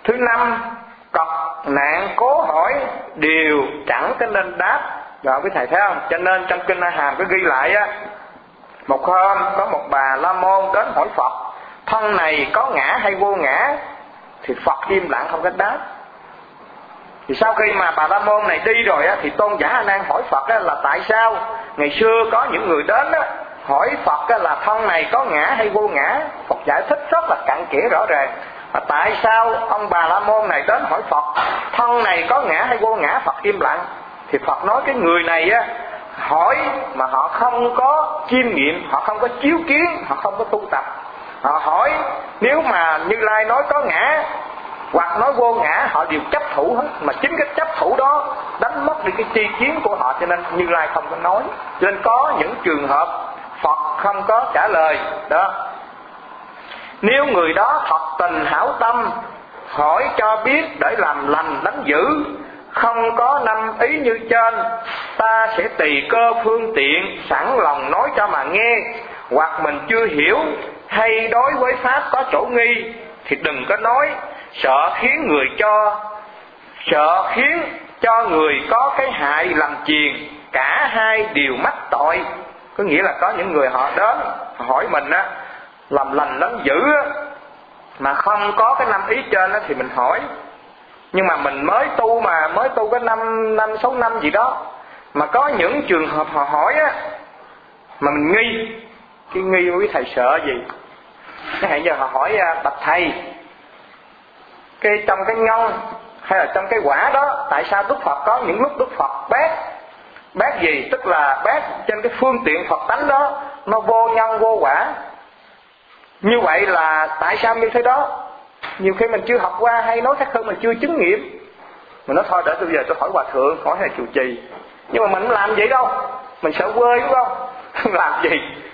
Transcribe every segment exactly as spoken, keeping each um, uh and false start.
Thứ năm, cọc nạn cố hỏi đều chẳng có nên đáp. Rồi quý thầy thấy không? Cho nên trong kinh A Hàm có ghi lại á, một hôm có một bà La Môn đến hỏi Phật, thân này có ngã hay vô ngã? Thì Phật im lặng không có đáp. Thì sau khi mà bà La Môn này đi rồi á, thì Tôn giả A Nan hỏi Phật á, là tại sao ngày xưa có những người đến á, hỏi Phật á, là thân này có ngã hay vô ngã? Phật giải thích rất là cặn kẽ rõ ràng. Mà tại sao ông bà La Môn này đến hỏi Phật, thân này có ngã hay vô ngã? Phật im lặng. Thì Phật nói cái người này á, hỏi mà họ không có chiêm nghiệm, họ không có chiếu kiến, họ không có tu tập. Họ hỏi nếu mà Như Lai nói có ngã hoặc nói vô ngã, họ đều chấp thủ hết. Mà chính cái chấp thủ đó đánh mất đi cái tri kiến của họ, cho nên Như Lai không có nói. Cho nên có những trường hợp Phật không có trả lời đó. Nếu người đó thật tình hảo tâm, hỏi cho biết để làm lành đánh dữ, không có năm ý như trên, ta sẽ tùy cơ phương tiện sẵn lòng nói cho mà nghe. Hoặc mình chưa hiểu hay đối với pháp có chỗ nghi thì đừng có nói, sợ khiến người cho sợ khiến cho người có cái hại làm chiền, cả hai đều mắc tội. Có nghĩa là có những người họ đến hỏi mình á, làm lành đánh dữ á, mà không có cái năm ý trên á, thì mình hỏi. Nhưng mà mình mới tu mà mới tu có năm năm sáu năm gì đó, mà có những trường hợp họ hỏi á mà mình nghi. Cái nghi quý thầy sợ gì? Cái hạn giờ họ hỏi bạch thầy, cái trong cái nhân hay là trong cái quả đó, tại sao Đức Phật có những lúc Đức Phật bác bác gì? Tức là bác trên cái phương tiện Phật tánh đó, nó vô nhân vô quả. Như vậy là tại sao như thế đó? Nhiều khi mình chưa học qua, hay nói khác hơn mình chưa chứng nghiệm. Mình nói thôi để tôi giờ tôi hỏi hòa thượng, hỏi thầy trụ trì. Nhưng mà mình không làm vậy đâu, mình sợ quê đúng không? Làm gì?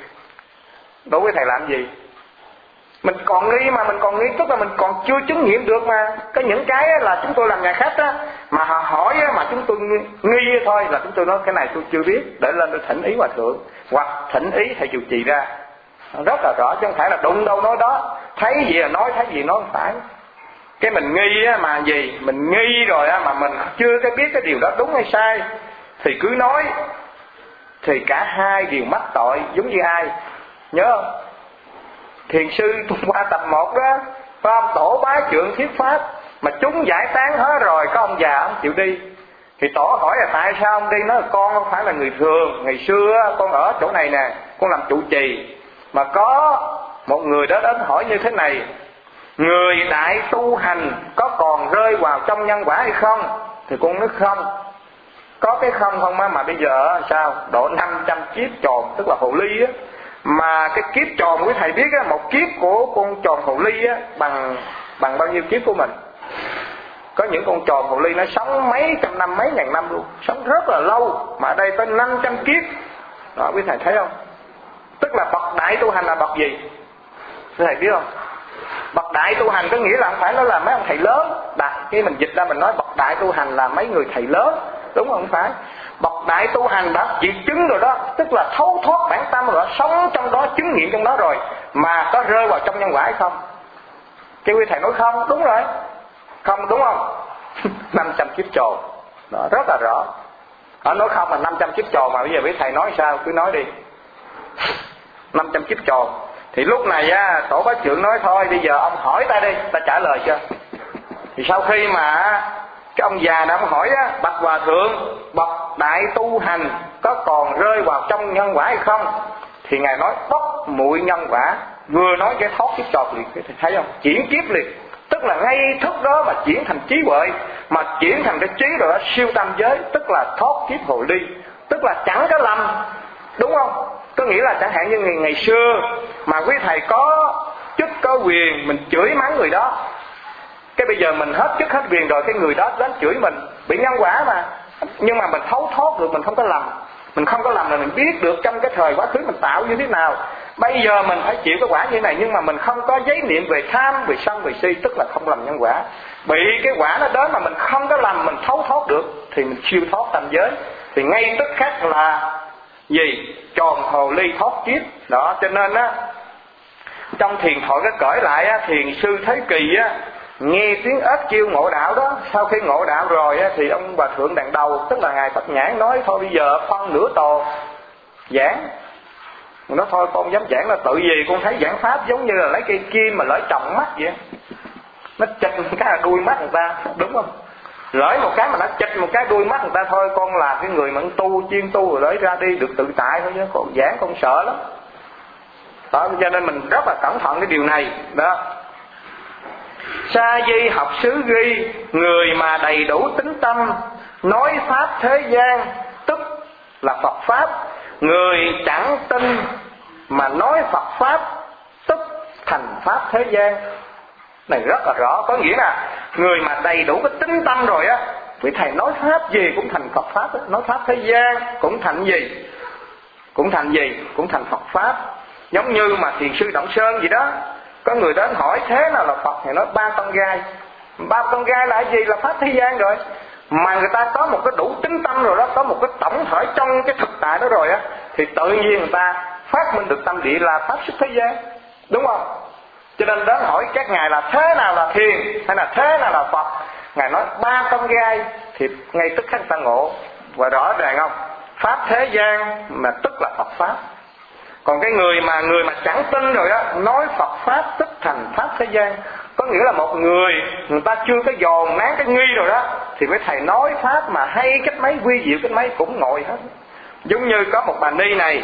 Đối với thầy làm gì? Mình còn nghi mà, mình còn nghi tức là mình còn chưa chứng nghiệm được mà. Có những cái là chúng tôi làm nhà khách á, mà họ hỏi á, mà chúng tôi nghi thôi là chúng tôi nói cái này tôi chưa biết, để lên tôi thỉnh ý hòa thượng hoặc thỉnh ý thầy trụ trì ra. Rất là rõ, chứ không phải là đụng đâu nói đó. Thấy gì là nói, thấy gì nói không phải. Cái mình nghi á, mà gì? Mình nghi rồi á, mà mình chưa cái biết cái điều đó đúng hay sai, thì cứ nói, thì cả hai đều mắc tội. Giống như ai? Nhớ không? Thiền sư tuần qua tập một đó, phải không? Tổ bá trượng thuyết pháp, mà chúng giải tán hết rồi, có ông già ông chịu đi. Thì tổ hỏi là tại sao ông đi? Nói là con không phải là người thường, ngày xưa con ở chỗ này nè, con làm trụ trì, mà có một người đó đến hỏi như thế này: người đại tu hành có còn rơi vào trong nhân quả hay không? Thì con nói không. Có cái không không á, mà bây giờ sao? Độ năm trăm kiếp tròn, tức là hồ ly á. Mà cái kiếp tròn quý thầy biết á, một kiếp của con tròn hồ ly á bằng bằng bao nhiêu kiếp của mình. Có những con tròn hồ ly nó sống mấy trăm năm, mấy ngàn năm luôn, sống rất là lâu, mà ở đây tới năm trăm kiếp. Đó, quý thầy thấy không? Tức là bậc đại tu hành là bậc gì? Quý thầy biết không? Bậc đại tu hành có nghĩa là không phải nó là mấy ông thầy lớn. Đặt khi mình dịch ra mình nói bậc đại tu hành là mấy người thầy lớn, đúng không? Không phải. Bậc đại tu hành đã chịu chứng rồi đó, tức là thấu thoát bản tâm rồi, sống trong đó, chứng nghiệm trong đó rồi, mà có rơi vào trong nhân quả hay không? Cái quý thầy nói không, đúng rồi. Không, đúng không? năm trăm kiếp tròn. Đó, rất là rõ. Họ nói không mà năm trăm kiếp tròn, mà bây giờ quý thầy nói sao? Cứ nói đi. năm trăm kiếp tròn. Thì lúc này á, tổ bá trượng nói thôi, bây giờ ông hỏi ta đi, ta trả lời cho. Thì sau khi mà cái ông già đã hỏi á, bạch hòa thượng, bậc đại tu hành có còn rơi vào trong nhân quả hay không? Thì ngài nói bất muội nhân quả. Vừa nói cái thoát kiếp tròn liền, thì thấy không? Chuyển kiếp liền. Tức là ngay thức đó mà chuyển thành trí huệ, mà chuyển thành cái trí rồi đó, siêu tam giới, tức là thoát kiếp hồ ly, tức là chẳng có lầm, đúng không? Có nghĩa là chẳng hạn như ngày, ngày xưa mà quý thầy có chức có quyền, mình chửi mắng người đó, cái bây giờ mình hết chức hết quyền rồi, cái người đó đến chửi mình, bị nhân quả mà. Nhưng mà mình thấu thoát được, mình không có lầm. Mình không có lầm là mình biết được trong cái thời quá khứ mình tạo như thế nào. Bây giờ mình phải chịu cái quả như thế này, nhưng mà mình không có giấy niệm về tham, về sân, về si, tức là không làm nhân quả. Bị cái quả nó đến mà mình không có làm, mình thấu thoát được, thì mình siêu thoát tam giới. Thì ngay tức khắc là gì? Tròn hồ ly thoát kiếp. Đó, cho nên á, trong thiền thoại có cởi lại á, thiền sư Thế Kỳ á, nghe tiếng ếch kêu ngộ đạo đó. Sau khi ngộ đạo rồi á, thì ông Hòa Thượng Đàn Đầu, tức là Ngài Phật Nhãn, nói thôi bây giờ phân nửa tổ giảng. Nó thôi con dám giảng là tự gì con thấy giảng pháp giống như là lấy cây kim mà lỡ trọng mắt vậy. Nó chịch một cái là đuôi mắt người ta, đúng không? Lỡ một cái mà nó chịch một cái đuôi mắt người ta thôi. Con là cái người mà tu, chuyên tu rồi lấy ra đi được tự tại thôi, chứ con giảng con sợ lắm đó. Cho nên mình rất là cẩn thận cái điều này đó. Sa di học xứ ghi, người mà đầy đủ tín tâm, nói pháp thế gian, tức là Phật pháp. Người chẳng tin mà nói Phật pháp, tức thành pháp thế gian. Này rất là rõ, có nghĩa là người mà đầy đủ cái tín tâm rồi á, quý thầy nói pháp gì cũng thành Phật pháp đó. Nói pháp thế gian cũng thành gì? Cũng thành gì? Cũng thành Phật pháp. Giống như mà thiền sư Động Sơn gì đó, có người đến hỏi thế nào là Phật, thì nói ba con gai. Ba con gai là gì? Là pháp thế gian rồi. Mà người ta có một cái đủ tín tâm rồi đó, có một cái tổng thể trong cái thực tại đó rồi á, thì tự nhiên người ta phát minh được tâm địa là pháp xuất thế gian, đúng không? Cho nên đến hỏi các ngài là thế nào là thiền hay là thế nào là Phật, ngài nói ba con gai, thì ngay tức khắc người ta ngộ. Và rõ ràng không, pháp thế gian mà tức là Phật pháp. Còn cái người mà người mà chẳng tin rồi đó, nói Phật pháp tức thành pháp thế gian. Có nghĩa là một người người ta chưa có dồn nán cái nghi rồi đó, thì với thầy nói pháp mà hay cách mấy, quy diệu cách mấy cũng ngồi hết. Giống như có một bà ni này,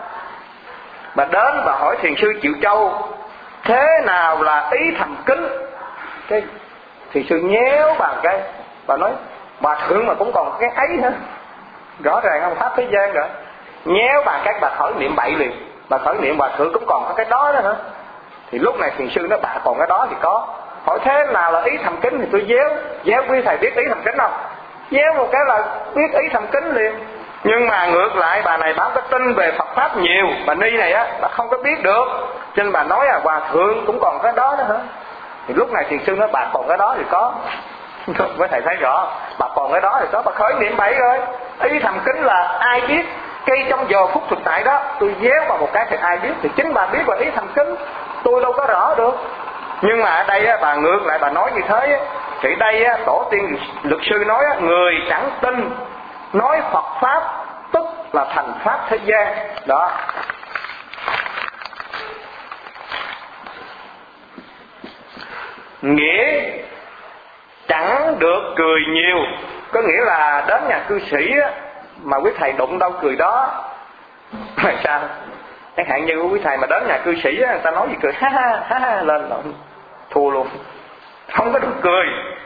bà đến và hỏi thiền sư Triệu Châu thế nào là ý thầm kính. Cái thiền sư nhéo bà cái, bà nói bà thượng mà cũng còn cái ấy nữa. Rõ ràng không, pháp thế gian rồi. Nhéo bà cái, bà khởi niệm bậy liền. Bà khởi niệm bà thượng cũng còn có cái đó nữa hả? Thì lúc này thiền sư nói bà còn cái đó thì có. Hỏi thế nào là ý thầm kính, thì tôi déo. Déo quý thầy biết ý thầm kính không? Déo một cái là biết ý thầm kính liền. Nhưng mà ngược lại bà này bà có tin về Phật pháp nhiều, bà ni này á, bà không có biết được, cho nên bà nói à hòa thượng cũng còn cái đó nữa hả? Thì lúc này thiền sư nói bà còn cái đó thì có. Với thầy thấy rõ, bà còn cái đó thì có, bà khởi niệm bậy rồi. Ý thầm kính là ai biết, cây trong giờ phút thực tại đó tôi déo vào một cái thì ai biết, thì chính bà biết là ý thầm kính, tôi đâu có rõ được. Nhưng mà ở đây á, bà ngược lại bà nói như thế á, thì đây á, tổ tiên luật sư nói á, người chẳng tin nói Phật pháp tức là thành pháp thế gian đó. Nghĩa chẳng được cười nhiều, có nghĩa là đến nhà cư sĩ á, mà quý thầy đụng đâu cười đó. Là sao? Chẳng hạn như quý thầy mà đến nhà cư sĩ á, người ta nói gì cười ha ha ha ha lên là thua luôn, không có được cười.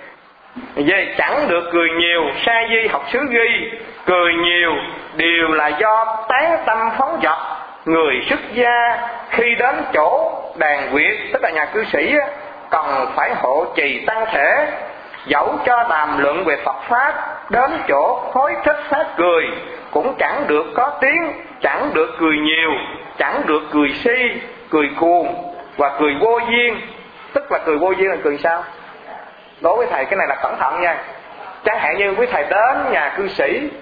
Vậy chẳng được cười nhiều, sa di học xứ ghi, cười nhiều đều là do tán tâm phóng dật. Người xuất gia khi đến chỗ đàn quyệt, tức là nhà cư sĩ, cần phải hộ trì tăng thể, dẫu cho đàm luận về Phật pháp, đến chỗ khối thích phát cười, cũng chẳng được có tiếng, chẳng được cười nhiều, chẳng được cười si, cười cuồng và cười vô duyên. Tức là cười vô duyên là cười sao? Đối với thầy cái này là cẩn thận nha. Chẳng hạn như quý thầy đến nhà cư sĩ,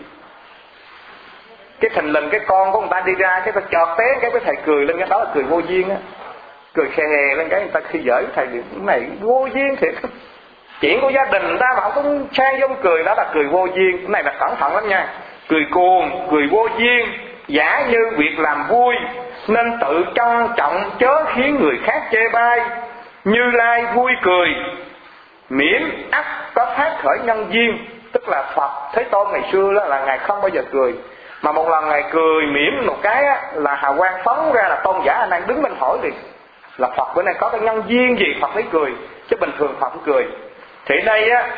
cái thình lình cái con của người ta đi ra, cái ta chọt té cái quý thầy cười lên, cái đó là cười vô duyên á. Cười khè hè lên cái người ta khi giỡn thầy cái này vô duyên thiệt. Chuyện của gia đình người ta mà không có sang giống cười, đó là cười vô duyên. Cái này là cẩn thận lắm nha. Cười cuồng, cười vô duyên, giả như việc làm vui, nên tự trân trọng chớ khiến người khác chê bai. Như Lai vui cười, miễn ắt có phát khởi nhân duyên. Tức là Phật Thế Tôn ngày xưa đó là ngài không bao giờ cười, mà một lần ngài cười mỉm một cái á, là hào quang phóng ra, là tôn giả A Nan đứng bên hỏi liền, là Phật bữa nay có cái nhân duyên gì Phật mới cười, chứ bình thường Phật không cười. Thì đây á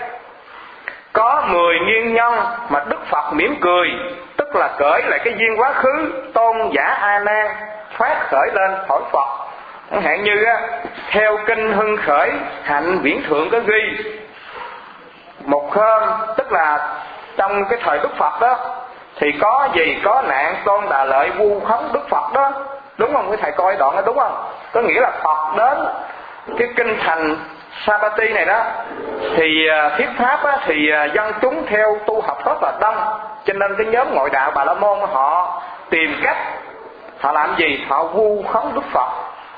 có mười nguyên nhân mà Đức Phật mỉm cười, tức là cởi lại cái duyên quá khứ tôn giả A Nan phát khởi lên hỏi Phật. Chẳng hạn như á, theo kinh Hưng Khởi Hạnh Viễn Thượng có ghi, một hôm tức là trong cái thời Đức Phật đó, thì có gì có nạn Tôn Đà Lợi vu khống Đức Phật đó, đúng không? Quý thầy coi đoạn đó đúng không? Có nghĩa là Phật đến cái kinh thành Savatthi này đó, thì thuyết pháp á, thì dân chúng theo tu học rất là đông, cho nên cái nhóm ngoại đạo Bà La Môn họ tìm cách họ làm gì? Họ vu khống Đức Phật.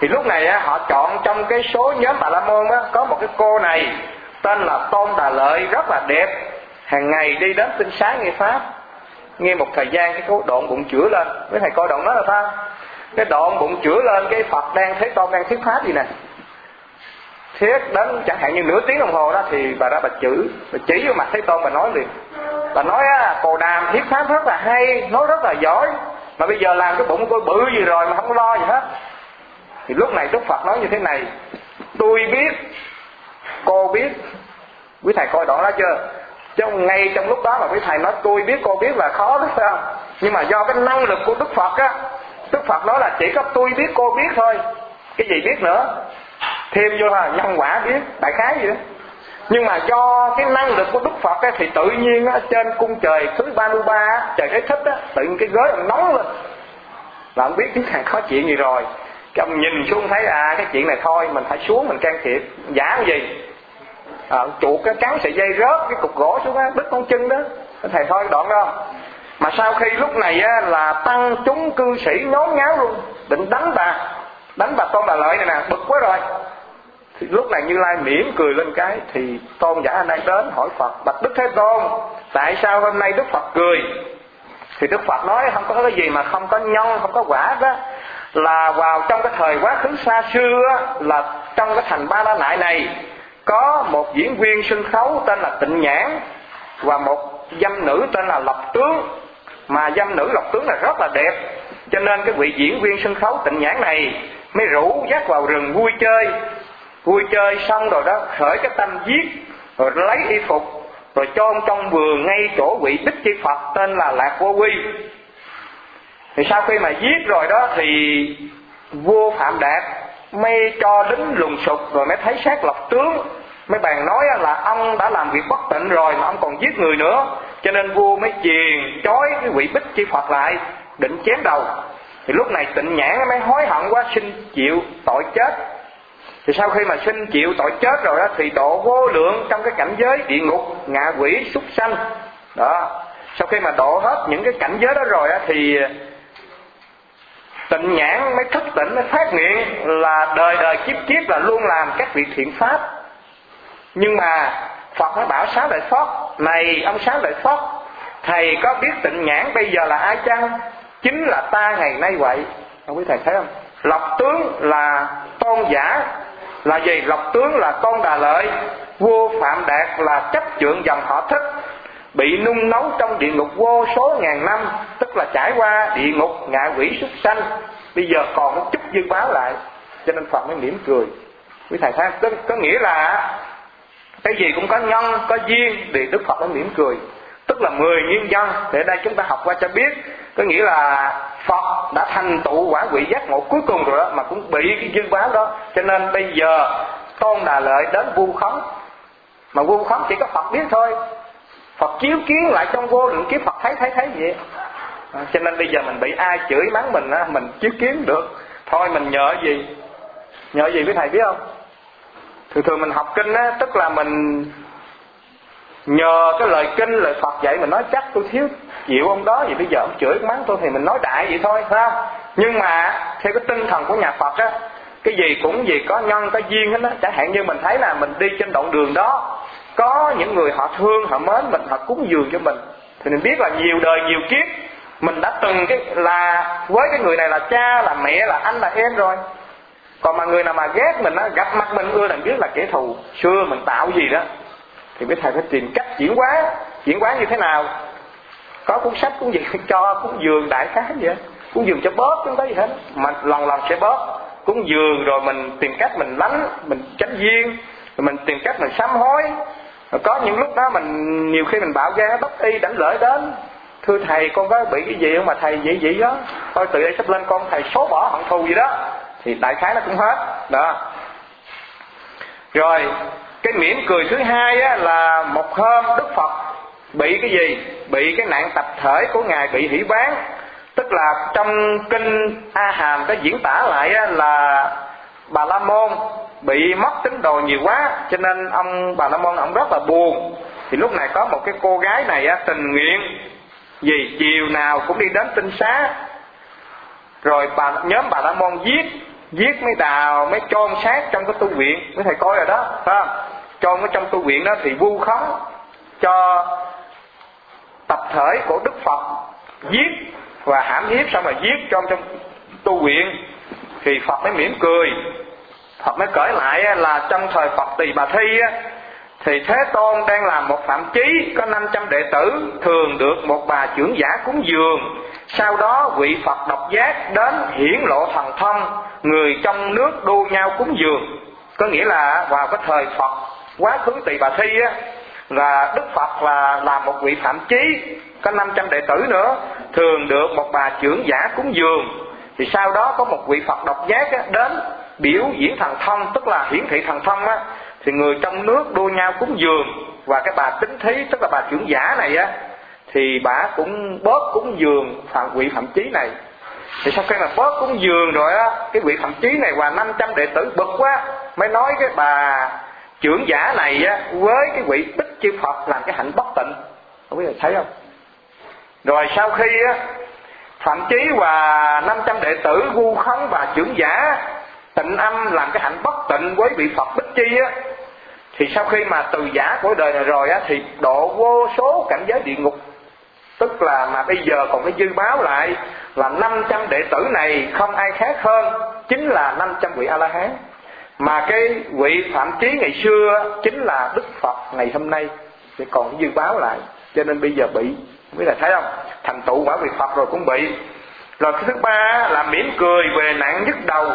Thì lúc này á, họ chọn trong cái số nhóm Bà La Môn á, có một cái cô này tên là Tôn Đà Lợi, rất là đẹp, hàng ngày đi đến tinh xá nghe pháp. Nghe một thời gian cái cô độn bụng chữa lên. Với thầy coi độn đó là sao? Cái độn bụng chữa lên, cái Phật đang Thế Tôn đang thuyết pháp gì nè, thuyết đến chẳng hạn như nửa tiếng đồng hồ đó, thì bà ra bà chữ, bà chỉ vô mặt Thế Tôn, bà nói liền. Bà nói á, Cồ Đàm thuyết pháp rất là hay, nói rất là giỏi, mà bây giờ làm cái bụng tôi bự gì rồi mà không có lo gì hết. Thì lúc này Đức Phật nói như thế này: tôi biết, cô biết. Quý thầy coi đoạn đó chưa? Trong ngay trong lúc đó mà quý thầy nói tôi biết cô biết là khó đó, phải không? Nhưng mà do cái năng lực của Đức Phật á, Đức Phật nói là chỉ có tôi biết cô biết thôi, cái gì biết nữa, thêm vô là nhân quả biết, đại khái gì đó. Nhưng mà do cái năng lực của Đức Phật á, thì tự nhiên á, trên cung trời thứ ba mươi ba á, trời cái thích á, tự nhiên cái ghế nó nóng lên, là không biết cái thằng có chuyện gì rồi. Cái ông nhìn xuống thấy à cái chuyện này thôi mình phải xuống mình can thiệp. Giả cái gì à, chuột cái cắn sợi dây rớt cái cục gỗ xuống á, đứt con chân đó. Thầy thôi đoạn đó. Mà sau khi lúc này á, là tăng chúng cư sĩ nhốn nháo luôn, định đánh bà, đánh bà Tôn Đà Lợi này nè, bực quá rồi. Thì lúc này Như Lai mỉm cười lên cái, thì tôn giả anh ấy đến hỏi Phật: bạch Đức Thế Tôn, tại sao hôm nay Đức Phật cười? Thì Đức Phật nói không có cái gì mà không có nhân, không có quả đó. Là vào trong cái thời quá khứ xa xưa, là trong cái thành Ba La Nại này có một diễn viên sân khấu tên là Tịnh Nhãn, và một dâm nữ tên là Lộc Tướng. Mà dâm nữ Lộc Tướng là rất là đẹp, cho nên cái vị diễn viên sân khấu Tịnh Nhãn này mới rủ dắt vào rừng vui chơi. Vui chơi xong rồi đó, khởi cái tâm giết, rồi lấy y phục, rồi chôn trong vườn ngay chỗ vị Bích Chi Phật tên là Lạc Vô Quy. Thì sau khi mà giết rồi đó, thì vua Phạm Đạt mới cho lính lùng sục, rồi mới thấy xác Lộc Tướng, mới bàn nói là ông đã làm việc bất tịnh rồi mà ông còn giết người nữa. Cho nên vua mới chiền trói cái vị Bích Chi Phật lại, định chém đầu. Thì lúc này Tịnh Nhãn mới hối hận quá, xin chịu tội chết. Thì sau khi mà xin chịu tội chết rồi đó, thì độ vô lượng trong cái cảnh giới địa ngục, ngạ quỷ, súc sanh đó. Sau khi mà độ hết những cái cảnh giới đó rồi đó, thì Tịnh Nhãn mới thức tỉnh, mới phát nguyện là đời đời kiếp kiếp là luôn làm các việc thiện pháp. Nhưng mà Phật mới bảo Xá Lợi Phất: này ông Xá Lợi Phất, thầy có biết Tịnh Nhãn bây giờ là ai chăng? Chính là ta ngày nay vậy. Không biết thầy thấy không? Lộc Tướng là tôn giả là gì? Lộc Tướng là Tôn Đà Lợi. Vua Phạm Đạt là chấp trượng dòng họ Thích, bị nung nấu trong địa ngục vô số ngàn năm, tức là trải qua địa ngục, ngạ quỷ, súc sanh, bây giờ còn một chút dư báo lại. Cho nên Phật mới mỉm cười. Quý thầy thấy có, có nghĩa là cái gì cũng có nhân, có duyên, thì Đức Phật mới mỉm cười. Tức là mười nguyên nhân. Để đây chúng ta học qua cho biết. Có nghĩa là Phật đã thành tựu quả vị giác ngộ cuối cùng rồi đó, mà cũng bị cái dư báo đó. Cho nên bây giờ Tôn Đà Lợi đến vu khống. Mà vu khống chỉ có Phật biết thôi. Phật chiếu kiến lại trong vô lượng kiếp, Phật thấy thấy thấy vậy. À, cho nên bây giờ mình bị ai chửi mắng mình á, mình chiếu kiến được. Thôi mình nhờ gì? Nhờ gì với thầy biết không? Thường thường mình học kinh á, tức là mình nhờ cái lời kinh, lời Phật dạy, mình nói chắc tôi thiếu chịu ông đó, vậy bây giờ ông chửi mắng tôi thì mình nói đại vậy thôi, phải không? Nhưng mà theo cái tinh thần của nhà Phật á, cái gì cũng gì có nhân có duyên hết á. Chẳng hạn như mình thấy là mình đi trên đoạn đường đó, có những người họ thương, họ mến mình, họ cúng dường cho mình, thì mình biết là nhiều đời nhiều kiếp mình đã từng cái là với cái người này là cha, là mẹ, là anh, là em rồi. Còn mà người nào mà ghét mình á, gặp mặt mình ưa là biết là kẻ thù xưa mình tạo gì đó, thì biết thầy phải tìm cách chuyển hóa. Chuyển hóa như thế nào? Có cuốn sách cũng gì cho cúng dường đại khái vậy, cúng dường cho bớt không có gì hết, mà lần lần sẽ bớt. Cúng dường rồi mình tìm cách mình lánh, mình tránh duyên, rồi mình tìm cách mình sám hối. Rồi có những lúc đó mình nhiều khi mình bạo gan bất y đảnh lễ đến: thưa thầy con có bị cái gì không mà thầy vậy vậy đó, thôi từ đây sắp lên con thầy số bỏ hận thù gì đó, thì đại khái nó cũng hết đó. Rồi cái mỉm cười thứ hai á, là một hôm Đức Phật bị cái gì? Bị cái nạn tập thể của ngài bị hủy bán. Tức là trong kinh A Hàm có diễn tả lại á, là Bà La Môn bị mất tín đồ nhiều quá, cho nên ông Bà La Môn ông rất là buồn. Thì lúc này có một cái cô gái này á, tình nguyện gì chiều nào cũng đi đến tinh xá, rồi bà, nhóm Bà La Môn giết giết mấy đào, mấy chôn xác trong cái tu viện, mấy thầy coi rồi đó, phải không? Chôn ở trong tu viện đó thì vu khống cho tập thể của Đức Phật, giết và hãm hiếp xong rồi giết trong trong tu viện. Thì Phật mới mỉm cười, Phật mới kể lại là trong thời Phật Tỳ Bà Thi á, thì Thế Tôn đang làm một phạm chí, có năm trăm đệ tử, thường được một bà trưởng giả cúng dường. Sau đó vị Phật độc giác đến hiển lộ thần thông, người trong nước đua nhau cúng dường. Có nghĩa là vào cái thời Phật quá khứ Tỳ Bà Thi á, là Đức Phật là làm một vị phạm chí, có năm trăm đệ tử nữa, thường được một bà trưởng giả cúng dường. Thì sau đó có một vị Phật độc giác á, đến biểu diễn thần thông, tức là hiển thị thần thông á, thì người trong nước đua nhau cúng dường. Và cái bà Tính Thí, tức là bà trưởng giả này á, thì bà cũng bớt cúng dường phạm vị phạm chí này. Thì sau khi mà bớt cúng dường rồi á, cái vị phạm chí này và năm trăm đệ tử bực quá, mới nói cái bà trưởng giả này á với cái vị Bích Chi Phật làm cái hạnh bất tịnh. Không biết là thấy không? Rồi sau khi á, phạm chí và năm trăm đệ tử vu khống bà trưởng giả tịnh âm làm cái hạnh bất tịnh với vị Phật Bích Chi á, thì sau khi mà từ giả của đời này rồi á, thì độ vô số cảnh giới địa ngục. Tức là mà bây giờ còn cái dư báo lại là năm trăm đệ tử này không ai khác hơn chính là năm trăm vị A-la-hán. Mà cái vị phạm chí ngày xưa chính là Đức Phật ngày hôm nay, thì còn cái dư báo lại. Cho nên bây giờ bị, không biết là thấy không, thành tựu quả vị Phật rồi cũng bị. Rồi cái thứ ba là mỉm cười về nạn nhức đầu.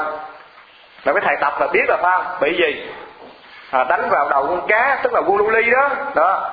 Là cái thầy tập là biết là phải không? Bị gì? À, đánh vào đầu con cá, tức là vua lưu ly đó. Đó.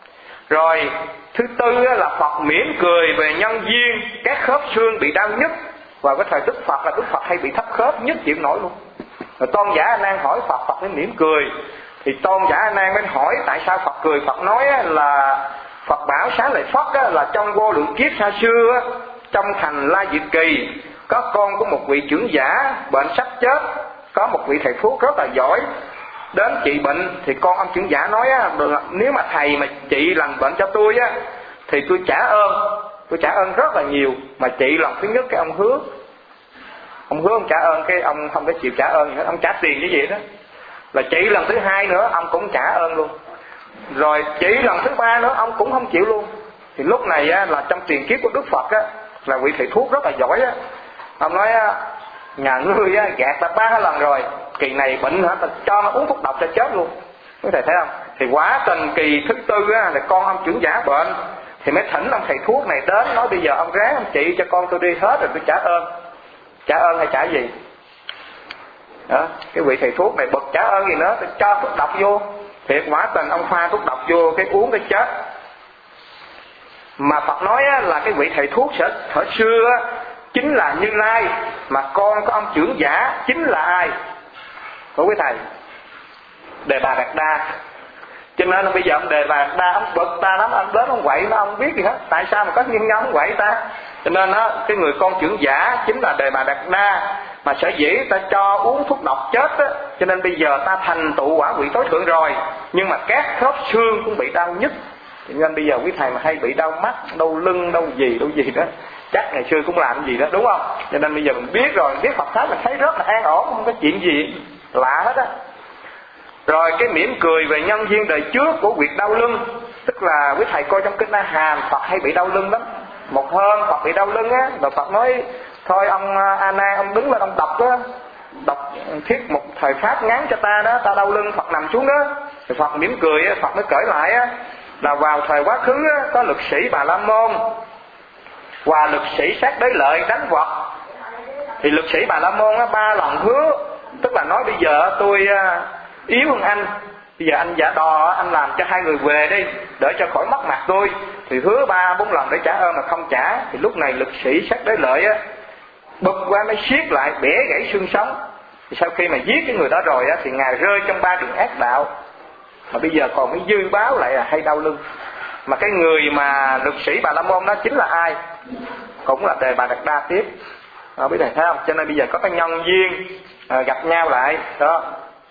Rồi thứ tư là Phật mỉm cười về nhân duyên các khớp xương bị đau nhức. Vào cái thời Đức Phật là Đức Phật hay bị thấp khớp, nhức chịu nổi luôn. Rồi Tôn giả A Nan hỏi Phật, Phật mới mỉm cười. Thì Tôn giả A Nan mới hỏi tại sao Phật cười. Phật nói là Phật bảo Xá Lợi Phất là trong vô lượng kiếp xa xưa, trong thành La Diệt Kỳ, có con của một vị trưởng giả bệnh sắp chết, có một vị thầy thuốc rất là giỏi đến trị bệnh. Thì con ông trưởng giả nói á, nếu mà thầy mà trị lành bệnh cho tôi á, thì tôi trả ơn, tôi trả ơn rất là nhiều. Mà trị lần thứ nhất cái ông hứa, ông hứa ông trả ơn, cái ông không có chịu trả ơn gì hết, ông trả tiền cái gì đó. Là trị lần thứ hai nữa ông cũng trả ơn luôn. Rồi trị lần thứ ba nữa ông cũng không chịu luôn. Thì lúc này á, là trong tiền kiếp của Đức Phật á, là vị thầy thuốc rất là giỏi á, ông nói á, nhà ngươi á, gạt ta ba lần rồi, kỳ này bệnh hả, ta cho nó uống thuốc độc cho chết luôn. Quý thầy thấy không? Thì quả tình kỳ thứ tư á, là con ông trưởng giả bệnh, thì mới thỉnh ông thầy thuốc này đến, nói bây giờ ông ráng ông trị cho con tôi đi hết rồi tôi trả ơn. Trả ơn hay trả gì? Đó, cái vị thầy thuốc này bực trả ơn gì nữa, tôi cho thuốc độc vô. Thiệt quả tình ông pha thuốc độc vô cái uống cái chết. Mà Phật nói á, là cái vị thầy thuốc sở thời xưa á, chính là Như Lai, mà con của ông trưởng giả chính là ai? Của quý thầy Đề Bà Đạt Đa. Cho nên bây giờ ông Đề Bà Đạt Đa ông bực ta lắm, ông đến ông quậy nó ông biết gì hết, tại sao mà có nhân nhân ông quậy ta. Cho nên á, cái người con trưởng giả chính là Đề Bà Đạt Đa, mà sở dĩ ta cho uống thuốc độc chết á, cho nên bây giờ ta thành tựu quả vị tối thượng rồi, nhưng mà các khớp xương cũng bị đau nhức. Cho nên bây giờ quý thầy mà hay bị đau mắt, đau lưng, đau gì, đau gì đó, chắc ngày xưa cũng làm gì đó, đúng không? Cho nên bây giờ mình biết rồi, biết Phật Pháp mình thấy rất là an ổn, không có chuyện gì lạ hết á. Rồi cái mỉm cười về nhân duyên đời trước của việc đau lưng, tức là quý thầy coi trong kinh A Hàm, Phật hay bị đau lưng lắm. Một hôm Phật bị đau lưng á, rồi Phật nói thôi ông A Nan ông đứng lên ông đọc đó, đọc thiết một thời pháp ngắn cho ta đó, ta đau lưng. Phật nằm xuống đó, thì Phật mỉm cười, Phật mới cởi lại á, là vào thời quá khứ á, có lực sĩ Bà La Môn và lực sĩ Sát Đế Lợi đánh Phật. Thì lực sĩ Bà La Môn á, ba lần hứa, tức là nói bây giờ tôi yếu hơn anh, bây giờ anh giả đò, anh làm cho hai người về đi để cho khỏi mất mặt tôi. Thì hứa ba bốn lần để trả ơn mà không trả. Thì lúc này lực sĩ Sát Đế Lợi á, bực qua mới siết lại bẻ gãy xương sống. Thì sau khi mà giết cái người đó rồi á, thì ngài rơi trong ba đường ác đạo, mà bây giờ còn mới dư báo lại là hay đau lưng. Mà cái người mà lực sĩ Bà La Môn đó chính là ai? Cũng là Đề Bà Đạt Đa tiếp. À, biết thầy thấy không? Cho nên bây giờ có cái nhân duyên à, gặp nhau lại đó.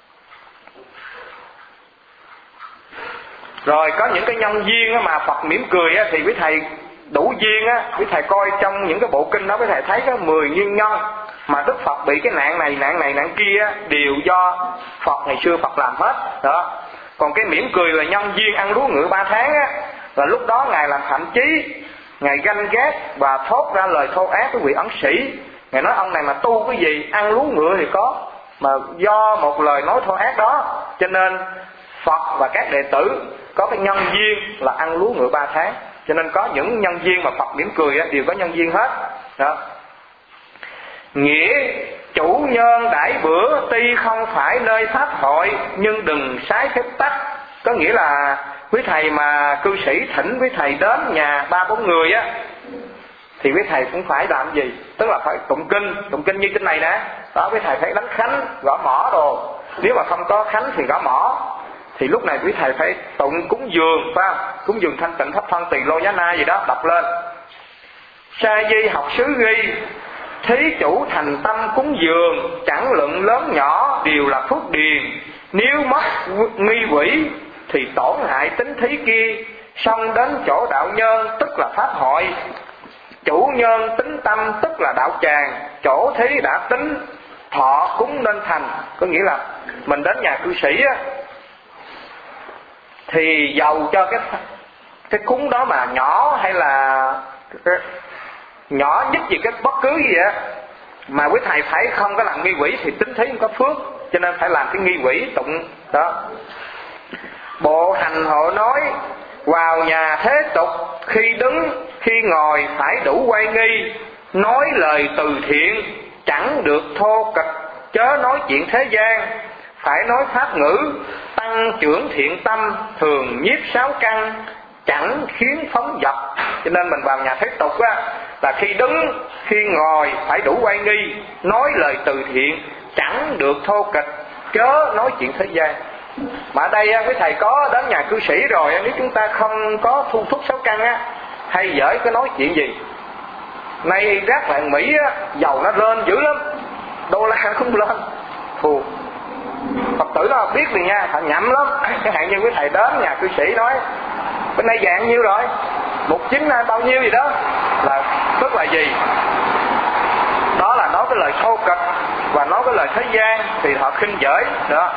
Rồi có những cái nhân duyên mà Phật mỉm cười á, thì quý thầy đủ duyên á, quý thầy coi trong những cái bộ kinh đó quý thầy thấy có mười nguyên nhân mà Đức Phật bị cái nạn này nạn này nạn kia đều do Phật ngày xưa Phật làm hết đó. Còn cái mỉm cười là nhân duyên ăn lúa ngựa ba tháng á, là lúc đó Ngài làm thậm chí Ngài ganh ghét và thốt ra lời thô ác với vị ẩn sĩ. Ngài nói ông này mà tu cái gì, ăn lúa ngựa thì có, mà do một lời nói thô ác đó, cho nên Phật và các đệ tử có cái nhân duyên là ăn lúa ngựa ba tháng. Cho nên có những nhân duyên mà Phật mỉm cười đều có nhân duyên hết đó. Nghĩa chủ nhân đãi bữa tuy không phải nơi pháp hội, nhưng đừng sái phép tắc. Có nghĩa là quý thầy mà cư sĩ thỉnh quý thầy đến nhà ba bốn người á, thì quý thầy cũng phải làm gì? Tức là phải tụng kinh, tụng kinh như trên này nè. Đó, quý thầy phải đánh khánh, gõ mõ đồ. Nếu mà không có khánh thì gõ mõ. Thì lúc này quý thầy phải tụng cúng dường, phải không? Cúng dường thanh tịnh thấp thân tỳ lô giá na gì đó, đọc lên. Sa di học sứ ghi, thí chủ thành tâm cúng dường, chẳng luận lớn nhỏ đều là phước điền. Nếu mất nghi quỷ thì tổn hại tính thí kia, xong đến chỗ đạo nhân tức là pháp hội. Chủ nhân tính tâm tức là đạo tràng, chỗ thí đã tính thọ cúng nên thành. Có nghĩa là mình đến nhà cư sĩ á, thì dầu cho cái cái cúng đó mà nhỏ hay là nhỏ nhất gì cái bất cứ gì á, mà quý thầy phải không có làm nghi quỷ thì tính thí không có phước, cho nên phải làm cái nghi quỷ tụng đó. Bộ hành hộ nói vào nhà thế tục, khi đứng khi ngồi phải đủ quay nghi, nói lời từ thiện chẳng được thô kịch, chớ nói chuyện thế gian, phải nói pháp ngữ tăng trưởng thiện tâm, thường nhiếp sáu căn chẳng khiến phóng dật. Cho nên mình vào nhà thế tục á, là khi đứng khi ngồi phải đủ quay nghi, nói lời từ thiện chẳng được thô kịch, chớ nói chuyện thế gian. Mà ở đây quý thầy có đến nhà cư sĩ rồi, nếu chúng ta không có thu thúc sáu căn á, hay dễ có nói chuyện gì. Nay rác lạng Mỹ á, dầu nó lên dữ lắm, đô la không lên phù. Phật tử nó biết liền nha, họ nhậm lắm. Cái hạn như quý thầy đến nhà cư sĩ nói bên đây vàng nhiêu rồi, một chín bao nhiêu gì đó, là tức là gì? Đó là nói cái lời thô kịch và nói cái lời thế gian, thì họ khinh dễ đó.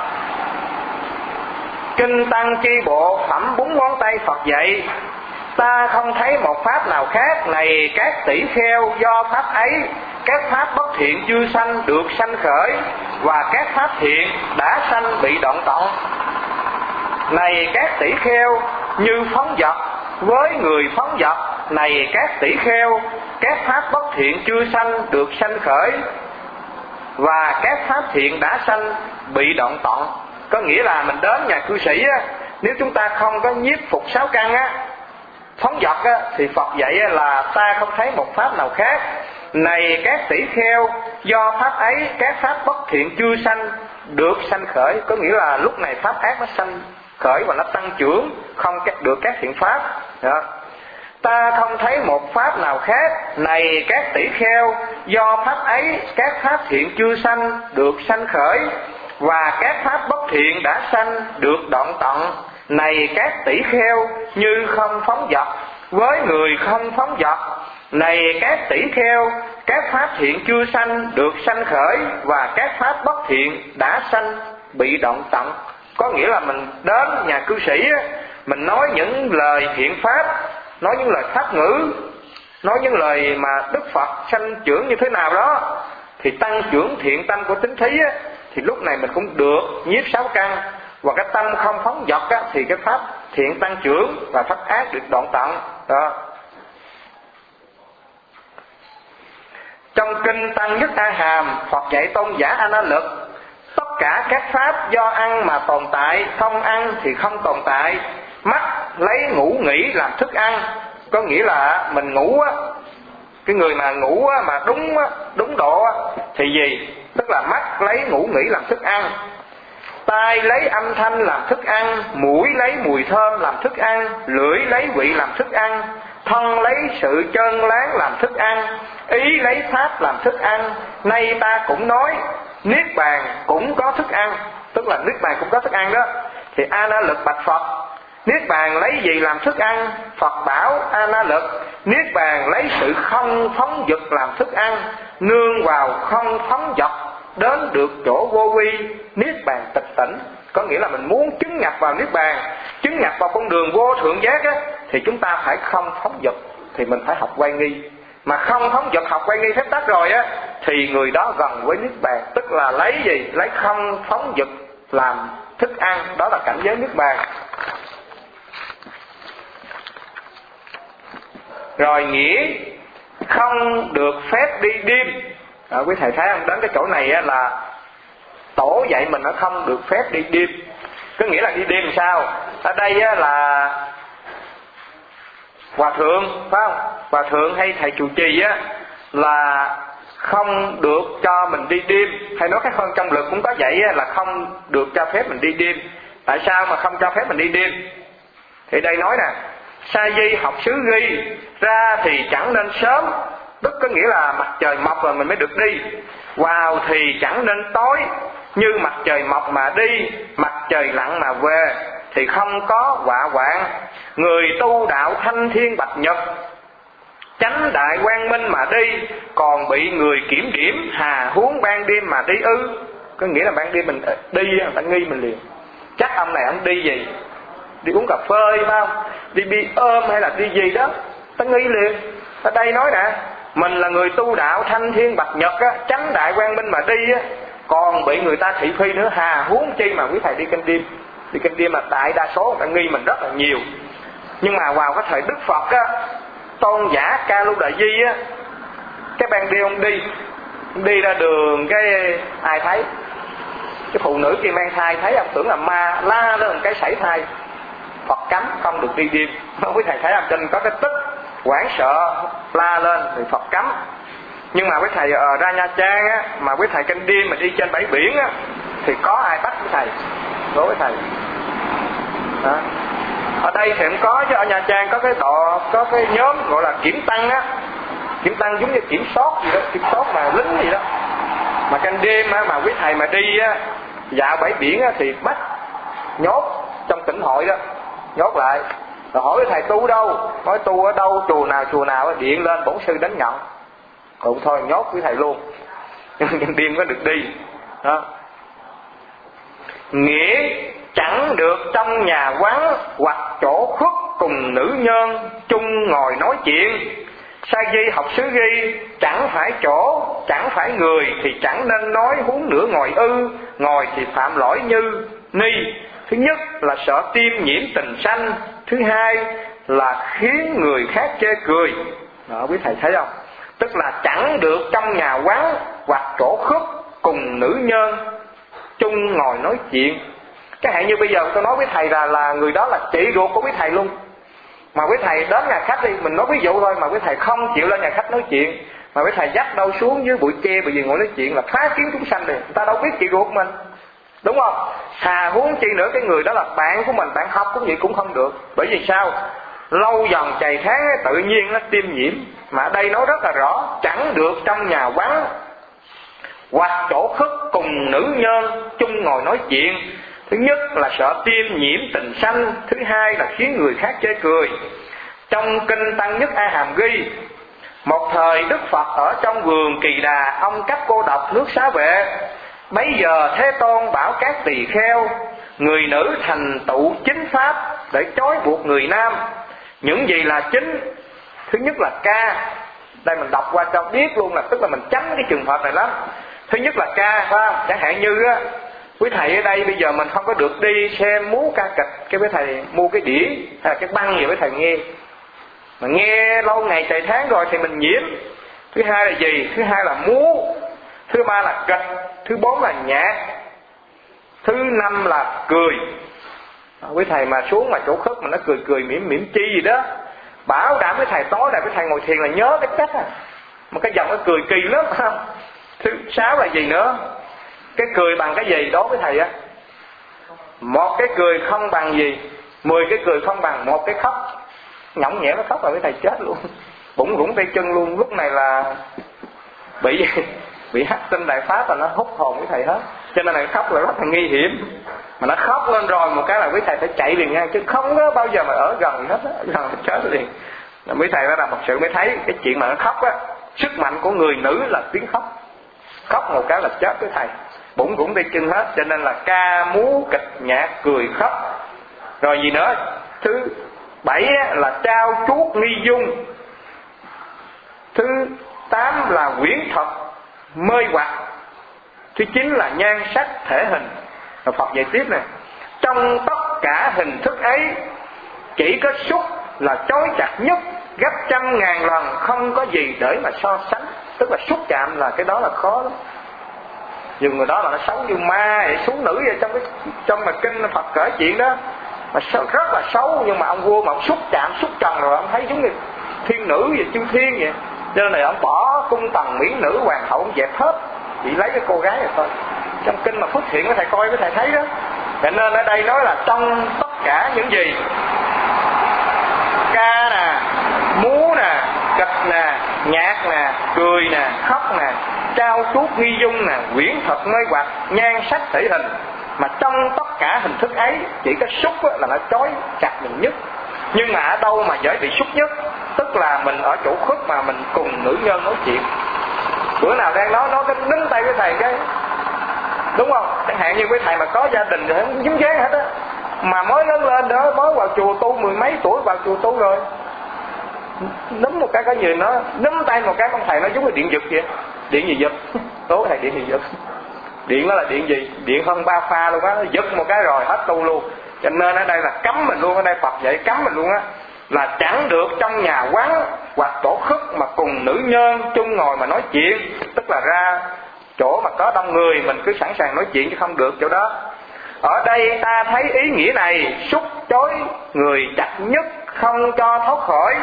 Kinh tăng chi bộ phẩm bốn ngón tay Phật dạy, ta không thấy một pháp nào khác, này các tỷ kheo do pháp ấy các pháp bất thiện chưa sanh được sanh khởi, và các pháp thiện đã sanh bị đoạn tận. Này các tỷ kheo như phóng dật với người phóng dật, này các tỷ kheo các pháp bất thiện chưa sanh được sanh khởi, và các pháp thiện đã sanh bị đoạn tận. Có nghĩa là mình đến nhà cư sĩ á, nếu chúng ta không có nhiếp phục sáu căn á, phóng dật á, thì Phật dạy là ta không thấy một pháp nào khác. Này các tỷ kheo do pháp ấy các pháp bất thiện chưa sanh được sanh khởi. Có nghĩa là lúc này pháp ác nó sanh khởi và nó tăng trưởng, không được các thiện pháp đó. Ta không thấy một pháp nào khác. Này các tỷ kheo do pháp ấy các pháp thiện chưa sanh được sanh khởi, và các pháp bất thiện đã sanh được đoạn tận. Này các tỷ kheo như không phóng dật với người không phóng dật, này các tỷ kheo các pháp thiện chưa sanh được sanh khởi, và các pháp bất thiện đã sanh bị đoạn tận. Có nghĩa là mình đến nhà cư sĩ á, mình nói những lời thiện pháp, nói những lời pháp ngữ, nói những lời mà Đức Phật sanh trưởng như thế nào đó, thì tăng trưởng thiện tâm của tín thí á, thì lúc này mình cũng được nhiếp sáu căn. Và cái tâm không phóng dật á, thì cái pháp thiện tăng trưởng và pháp ác được đoạn tận đó. Trong kinh Tăng Nhất A Hàm, Phật dạy tôn giả A Na Lực, tất cả các pháp do ăn mà tồn tại, không ăn thì không tồn tại. Mắt lấy ngủ nghỉ làm thức ăn. Có nghĩa là mình ngủ á, cái người mà ngủ á, mà đúng á, đúng độ á, thì gì? Tức là mắt lấy ngủ nghỉ làm thức ăn, tai lấy âm thanh làm thức ăn, mũi lấy mùi thơm làm thức ăn, lưỡi lấy vị làm thức ăn, thân lấy sự chơn láng làm thức ăn, ý lấy pháp làm thức ăn. Nay ta cũng nói niết bàn cũng có thức ăn, tức là niết bàn cũng có thức ăn đó. Thì A Na Lực bạch Phật, Niết bàn lấy gì làm thức ăn? Phật bảo A Na Lực, niết bàn lấy sự không phóng dật làm thức ăn, nương vào không phóng dật đến được chỗ vô vi, niết bàn tịch tỉnh. Có nghĩa là mình muốn chứng nhập vào niết bàn, chứng nhập vào con đường vô thượng giác á, thì chúng ta phải không phóng dật, thì mình phải học quay nghi. Mà không phóng dật học quay nghi phép tắc rồi á, thì người đó gần với niết bàn. Tức là lấy gì? Lấy không phóng dật làm thức ăn, đó là cảnh giới niết bàn. Rồi nghĩa không được phép đi đêm. À, quý thầy thấy không? Đến cái chỗ này á, là tổ dạy mình nó không được phép đi đêm. Có nghĩa là đi đêm sao? Ở đây á, là hòa thượng, phải không? Hòa thượng hay thầy trụ trì á, là không được cho mình đi đêm. Hay nói khác hơn, trong luật cũng có vậy á, là không được cho phép mình đi đêm. Tại sao mà không cho phép mình đi đêm? Thì đây nói nè, sa di học xứ ghi ra thì chẳng nên sớm, tức có nghĩa là mặt trời mọc rồi mình mới được đi. Vào thì chẳng nên tối, như mặt trời mọc mà đi, mặt trời lặn mà về, thì không có họa hoạn. Người tu đạo thanh thiên bạch nhật, chánh đại quang minh mà đi, còn bị người kiểm điểm, hà huống ban đêm mà đi ư. Có nghĩa là ban đêm mình đi, người ta nghi mình liền. Chắc ông này ông đi gì? Đi uống cà phê phải không? Đi bi ôm hay là đi gì đó, ta nghi liền. Ở đây nói nè, mình là người tu đạo thanh thiên bạch nhật á, chánh đại quang minh mà đi á, còn bị người ta thị phi nữa, hà huống chi mà quý thầy đi canh đêm. Đi canh đêm là đại đa số người ta nghi mình rất là nhiều. Nhưng mà vào cái thời Đức Phật á, tôn giả Ca Lu Đà Di á, cái ban đêm ông đi đi ra đường, cái ai thấy cái phụ nữ kia mang thai, thấy ông tưởng là ma, la lên cái sảy thai. Phật cấm không được đi đêm. Quý thầy thấy ông trên có cái tức hoảng sợ la lên thì Phật cấm. Nhưng mà quý thầy ở ra Nha Trang á, mà quý thầy canh đêm mà đi trên bãi biển á, thì có ai bắt quý thầy? Đối với thầy đó. Ở đây thì cũng có, chứ ở Nha Trang có cái độ, có cái nhóm gọi là kiểm tăng á. Kiểm tăng giống như kiểm soát gì đó, kiểm soát mà lính gì đó. Mà canh đêm á, mà quý thầy mà đi á, dạo bãi biển á, thì bắt nhốt trong tỉnh hội đó, nhốt lại. Rồi hỏi thầy tu đâu? Nói tu ở đâu, chùa nào chùa nào, điện lên bổn sư đánh nhận. Cũng thôi nhốt quý thầy luôn. Nhưng đêm có được đi đó. Nghĩa chẳng được trong nhà quán hoặc chỗ khuất cùng nữ nhân chung ngồi nói chuyện. Sa di học xứ ghi chẳng phải chỗ, chẳng phải người, thì chẳng nên nói huống nữa ngồi ư. Ngồi thì phạm lỗi như ni. Thứ nhất là sợ tiêm nhiễm tình sanh, thứ hai là khiến người khác chê cười. Đó, quý thầy thấy không? Tức là chẳng được trong nhà quán hoặc chỗ khuất cùng nữ nhân chung ngồi nói chuyện. Cái hạn như bây giờ tôi nói với thầy là là người đó là chị ruột của quý thầy luôn. Mà quý thầy đến nhà khách đi, mình nói ví dụ thôi, mà quý thầy không chịu lên nhà khách nói chuyện, mà quý thầy dắt đâu xuống dưới bụi tre bởi vì ngồi nói chuyện là phá kiến chúng sanh rồi. Người ta đâu biết chị ruột của mình, đúng không? Thà huống chi nữa cái người đó là bạn của mình, bạn học cũng vậy cũng không được. Bởi vì sao? Lâu dần chày tháng tự nhiên nó tiêm nhiễm. Mà ở đây nói rất là rõ, chẳng được trong nhà quán hoặc chỗ khuất cùng nữ nhân chung ngồi nói chuyện. Thứ nhất là sợ tiêm nhiễm tình sanh, thứ hai là khiến người khác chê cười. Trong kinh Tăng Nhất A Hàm ghi, một thời Đức Phật ở trong vườn Kỳ Đà, ông cách cô độc nước Xá Vệ. Bấy giờ Thế Tôn bảo các tỳ kheo, người nữ thành tựu chính pháp để trói buộc người nam. Những gì là chính? Thứ nhất là ca. Đây mình đọc qua cho biết luôn, là tức là mình tránh cái trường hợp này lắm. Thứ nhất là ca, phải không? Chẳng hạn như á, quý thầy ở đây bây giờ mình không có được đi xem múa ca kịch, cái quý thầy mua cái đĩa hay là cái băng gì quý thầy nghe. Mà nghe lâu ngày trời tháng rồi thì mình nhiễm. Thứ hai là gì? Thứ hai là múa. Thứ ba là kịch. Thứ bốn là nhạc. Thứ năm là cười. Quý thầy mà xuống mà chỗ khất mà nó cười cười mỉm mỉm chi gì đó, bảo đảm với thầy tối này với thầy ngồi thiền là nhớ cái cách à. Mà cái giọng nó cười kỳ lắm không? Thứ sáu là gì nữa? Cái cười bằng cái gì đó với thầy á? Một cái cười không bằng gì? Mười cái cười không bằng một cái khóc. Nhõng nhẽo nó khóc là với thầy chết luôn, bụng rủng tay chân luôn. Lúc này là bị bị hắc tinh đại pháp là nó hút hồn quý thầy hết. Cho nên là khóc là rất là nguy hiểm. Mà nó khóc lên rồi một cái là quý thầy phải chạy liền ngang, chứ không có bao giờ mà ở gần hết á, gần thì chết liền. Là quý thầy đã làm một sự mới thấy cái chuyện mà nó khóc á, sức mạnh của người nữ là tiếng khóc. Khóc một cái là chết với thầy, bụng cũng đi chân hết. Cho nên là ca múa kịch nhạc cười khóc. Rồi gì nữa? Thứ bảy là trao chuốt nghi dung. Thứ tám là quyển thuật mê hoặc. Thứ chín là nhan sắc thể hình. Rồi Phật dạy tiếp này: trong tất cả hình thức ấy, chỉ có xúc là chói chặt nhất, gấp trăm ngàn lần, không có gì để mà so sánh. Tức là xúc chạm là cái đó là khó lắm. Dùng người đó là nó xấu như ma vậy, xuống nữ vậy. Trong cái trong mà kinh Phật kể chuyện đó mà rất là xấu, nhưng mà ông vua mà ông xúc chạm xúc trần rồi ông thấy giống như thiên nữ vậy, chư thiên vậy. Cho nên là ông bỏ cung tần mỹ nữ hoàng hậu, ông dẹp hết, chỉ lấy cái cô gái này thôi. Trong kinh mà Phước Thiện có thầy coi, có thầy thấy đó. Cho nên ở đây nói là trong tất cả những gì, ca nè, múa nè, kịch nè, nhạc nè, cười nè, khóc nè, trao chuốt nghi dung nè, quyển thuật mê hoặc, nhan sắc thể hình, mà trong tất cả hình thức ấy chỉ có xúc là nó chói chặt mình nhất. Nhưng mà ở đâu mà dễ bị xúc nhất? Tức là mình ở chỗ khuất mà mình cùng nữ nhân nói chuyện. Bữa nào đang nói nói cái đứng tay với thầy cái, đúng không? Chẳng hạn như với thầy mà có gia đình rồi không dính dáng hết á, mà mới lớn lên đó, mới vào chùa tu mười mấy tuổi vào chùa tu rồi, nắm một cái cái gì nó nắm tay một cái con thầy nó giống như điện giật vậy. Điện gì giật? Tố thầy điện gì giật? Điện đó là điện gì? Điện hơn ba pha luôn á, giật một cái rồi hết tu luôn. Cho nên ở đây là cấm mình luôn, ở đây Phật dạy cấm mình luôn á, là chẳng được trong nhà quán hoặc tổ khất mà cùng nữ nhân chung ngồi mà nói chuyện. Tức là ra chỗ mà có đông người mình cứ sẵn sàng nói chuyện, chứ không được chỗ đó. Ở đây ta thấy ý nghĩa này, xúc chối người chặt nhất không cho thoát khỏi.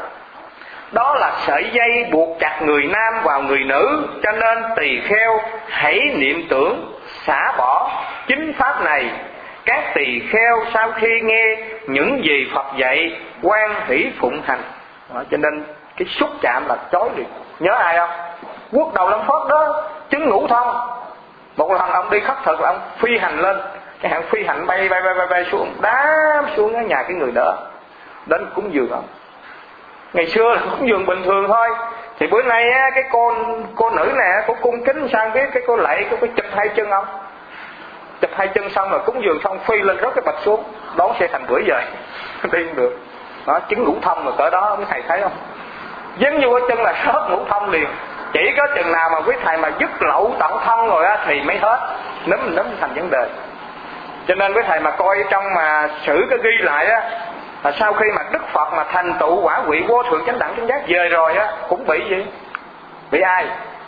Đó là sợi dây buộc chặt người nam vào người nữ. Cho nên tỳ kheo hãy niệm tưởng xả bỏ chính pháp này. Các tỳ kheo sau khi nghe những gì Phật dạy, hoan hỷ phụng hành. Đó, cho nên cái xúc chạm là chối liền. Nhớ ai không? Quốc đầu Lâm Phất đó, chứng ngũ thông. Một lần ông đi khất thực là ông phi hành lên, cái hạng phi hành bay bay bay bay, bay xuống, đám xuống ở nhà cái người đỡ đến cúng dường ông. Ngày xưa là cúng dường bình thường thôi, thì bữa nay á, cái cô cô nữ này cô cung kính sang biết, cái cô lạy cô, cô chụp hai chân ông, chụp hai chân xong rồi cúng dường xong phi lên rớt cái bạch xuống, đón xe thành bưởi về đi không được. Đó, chứng ngũ thông là cỡ đó, mấy thầy thấy không? Dính vô cái chân là sớt ngũ thông liền. Chỉ có chừng nào mà quý thầy mà dứt lậu tận thân rồi á thì mới hết, nấm nấm thành vấn đề. Cho nên quý thầy mà coi trong mà sử cái ghi lại á, là sau khi mà Đức Phật mà thành tựu quả vị vô thượng chánh đẳng chánh giác về rồi á, cũng bị gì? Bị ai?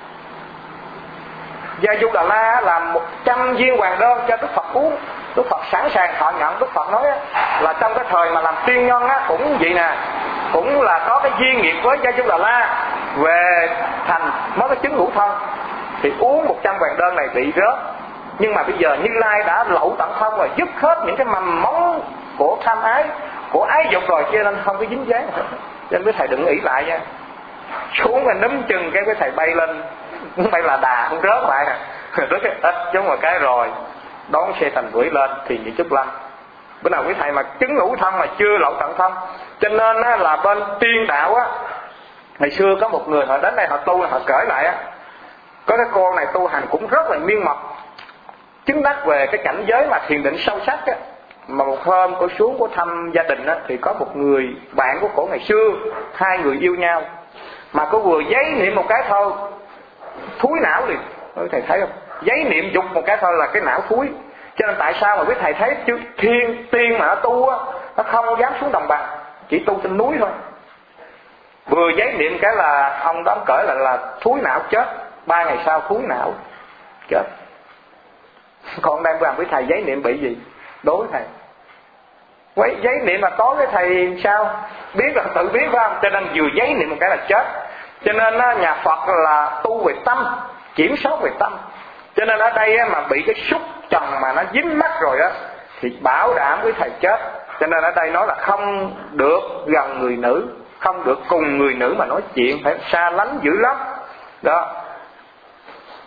Gia Du Đà La làm một trăm viên hoàng đơn cho Đức Phật uống. Đức Phật sẵn sàng thọ nhận. Đức Phật nói á, là trong cái thời mà làm tiên nhân á, cũng vậy nè, cũng là có cái duyên nghiệp với Gia Du Đà La, về thành mới có chứng ngũ thông, thì uống một trăm hoàng đơn này bị rớt. Nhưng mà bây giờ Như Lai đã lậu tận thân rồi, dứt hết những cái mầm móng của tham ái, của ái dục rồi, cho nên không có dính dáng. Cho nên quý thầy đừng nghĩ lại nha, xuống là nấm chừng cái quý thầy bay lên, bay là đà không rớt lại nè, rớt cái ít giống một cái rồi đón xe thành bưởi lên thì như chút lắm. Bữa nào quý thầy mà chứng ngũ thông mà chưa lậu tận thân. Cho nên á, là bên tiên đạo á, ngày xưa có một người họ đến đây họ tu, họ kể lại á, có cái cô này tu hành cũng rất là miên mật, chứng đắc về cái cảnh giới mà thiền định sâu sắc á. Mà một hôm cô xuống cô thăm gia đình á, thì có một người bạn của cổ ngày xưa, hai người yêu nhau, mà cô vừa giấy niệm một cái thôi thúi não liền. Thầy thấy không? Giấy niệm dục một cái thôi là cái não thúi. Cho nên tại sao mà quý thầy thấy chứ thiên tiên mà nó tu á, nó không dám xuống đồng bằng, chỉ tu trên núi thôi. Vừa giấy niệm cái là ông đó cởi lại là thúi não chết, ba ngày sau thúi não chết. Còn đang làm với thầy giấy niệm bị gì? Đối thầy quấy giấy niệm mà có cái thầy sao biết là tự biết phải không? Cho nên vừa giấy niệm một cái là chết. Cho nên nhà Phật là tu về tâm, kiểm soát về tâm. Cho nên ở đây mà bị cái xúc trần mà nó dính mắt rồi á, thì bảo đảm với thầy chết. Cho nên ở đây nói là không được gần người nữ, không được cùng người nữ mà nói chuyện, phải xa lánh dữ lắm đó.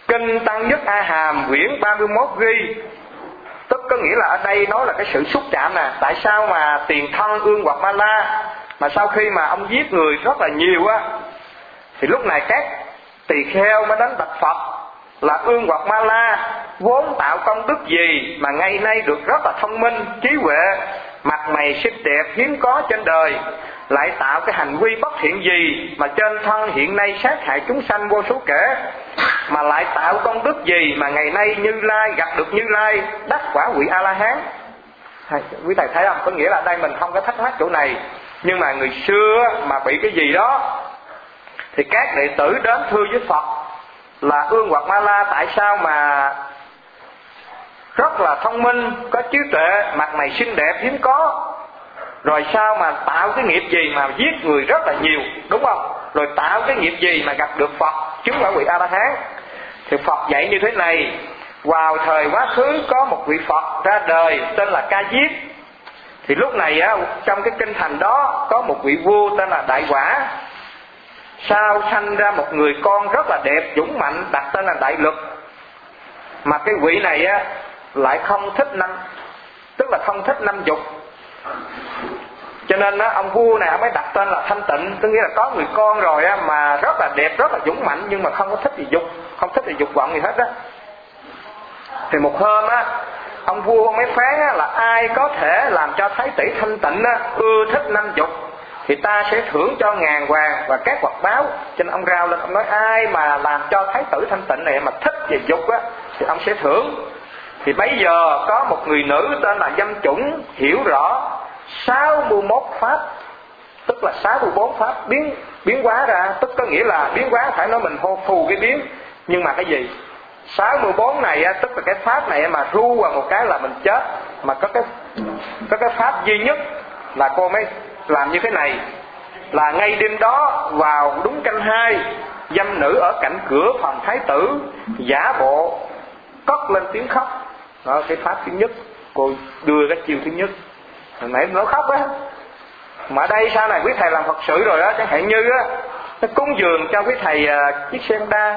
Kinh Tăng Nhất A Hàm quyển ba mươi mốt ghi, tức có nghĩa là ở đây nói là cái sự xúc chạm nè. Tại sao mà tiền thân Ương Quạt Ma La mà sau khi mà ông giết người rất là nhiều á, thì lúc này các tỳ kheo mới đến bạch Phật là Ương Quạt Ma La vốn tạo công đức gì mà ngày nay được rất là thông minh, trí huệ, mặt mày xinh đẹp hiếm có trên đời, lại tạo cái hành vi bất thiện gì mà trên thân hiện nay sát hại chúng sanh vô số kể, mà lại tạo công đức gì mà ngày nay Như Lai gặp được Như Lai đắc quả vị A La Hán. Quý thầy thấy không? Có nghĩa là đây mình không có thắc mắc chỗ này, nhưng mà người xưa mà bị cái gì đó thì các đệ tử đến thưa với Phật là Ương Quạt Ma La tại sao mà rất là thông minh, có trí tuệ, mặt mày xinh đẹp hiếm có, rồi sao mà tạo cái nghiệp gì mà giết người rất là nhiều, đúng không? Rồi tạo cái nghiệp gì mà gặp được Phật chứng quả vị A La Hán. Thì Phật dạy như thế này: vào thời quá khứ có một vị Phật ra đời tên là Ca Diếp. Thì lúc này á, trong cái kinh thành đó có một vị vua tên là Đại Quả, sao sanh ra một người con rất là đẹp, dũng mạnh, đặt tên là Đại Lực. Mà cái vị này á lại không thích năm, tức là không thích năm dục, cho nên á, ông vua này mới đặt tên là Thanh Tịnh, tức nghĩa là có người con rồi á, mà rất là đẹp, rất là dũng mạnh, nhưng mà không có thích gì dục, không thích gì dục vọng gì hết á. Thì một hôm á, ông vua ông mới phán á, là ai có thể làm cho Thái tử Thanh Tịnh á, ưa thích năm dục thì ta sẽ thưởng cho ngàn vàng và các vật báo. Cho nên ông rao lên, ông nói ai mà làm cho Thái tử Thanh Tịnh này mà thích về dục á thì ông sẽ thưởng. Thì bây giờ có một người nữ tên là Dâm Chủng hiểu rõ sáu mươi mốt pháp, tức là sáu mươi bốn pháp biến biến hóa ra, tức có nghĩa là biến hóa phải nói mình hô phù cái biến, nhưng mà cái gì sáu mươi bốn này á, tức là cái pháp này mà ru vào một cái là mình chết. Mà có cái có cái pháp duy nhất là cô mới làm như thế này, là ngay đêm đó vào đúng canh hai, dâm nữ ở cạnh cửa phòng thái tử giả bộ cất lên tiếng khóc. Đó, cái pháp thứ nhất, cô đưa cái chiêu thứ nhất. Hồi nãy nó khóc á, mà ở đây sau này quý thầy làm Phật sự rồi đó, chẳng hạn như á, nó cúng dường cho quý thầy uh, chiếc xe Honda,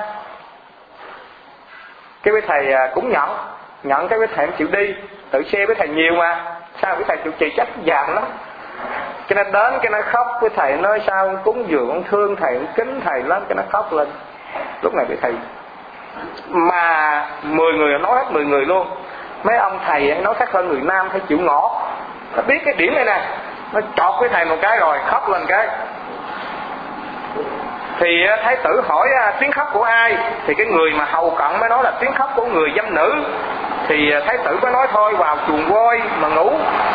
cái quý thầy uh, cũng nhận, nhận cái quý thầy không chịu đi, tự xe quý thầy nhiều mà, sao quý thầy chịu trì trách dàn lắm, cho nên đến cái nó khóc. Quý thầy nói sao cúng dường con thương thầy, con kính thầy lắm, cái nó khóc lên. Lúc này quý thầy mà mười người nói hết mười người luôn. Mấy ông thầy nói khác hơn người nam phải chịu ngỏ, nó biết cái điểm này nè, nó chọt với thầy một cái rồi khóc lên cái. Thì thái tử hỏi tiếng khóc của ai, thì cái người mà hầu cận mới nói là tiếng khóc của người dâm nữ. Thì thái tử mới nói thôi vào chuồng voi mà ngủ,